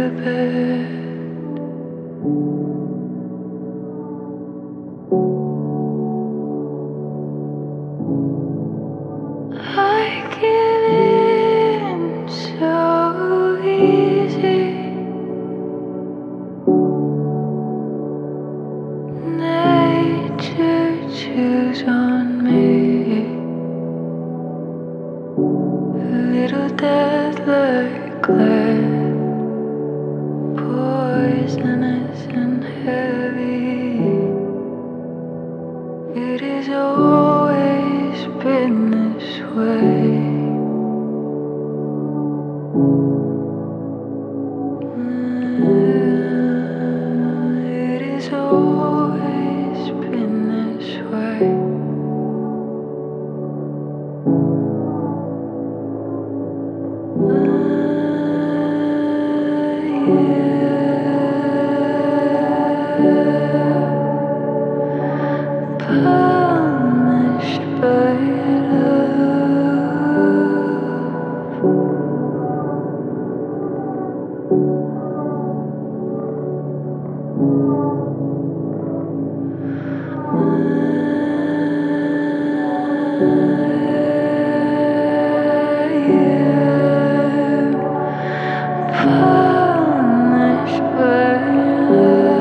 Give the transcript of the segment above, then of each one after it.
to bed. I give in so easy. Nature chews on me. A little death like glad, poisonous and heavy. It has always been this way. It has always been this way. Punished by punished by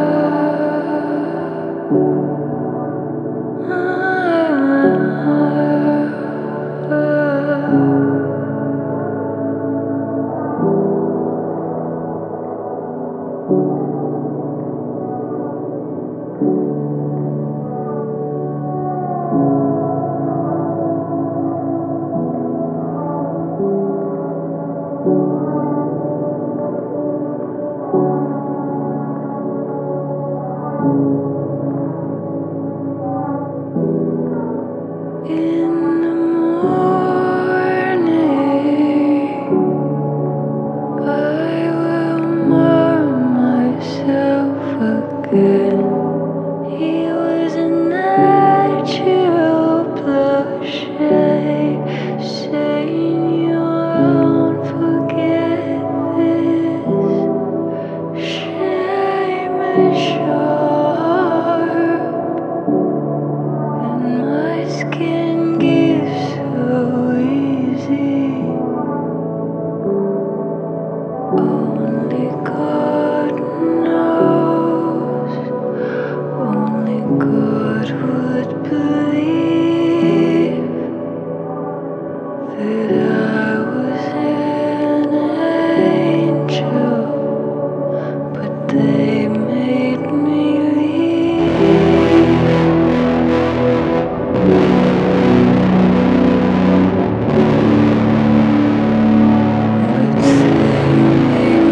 in the morning, I will mark myself again. He was a natural blush, saying you won't forget this. Shame is sharp, and my skin gives so easy. Only God knows. Only God would believe that I was an angel, but they made me leave. But they made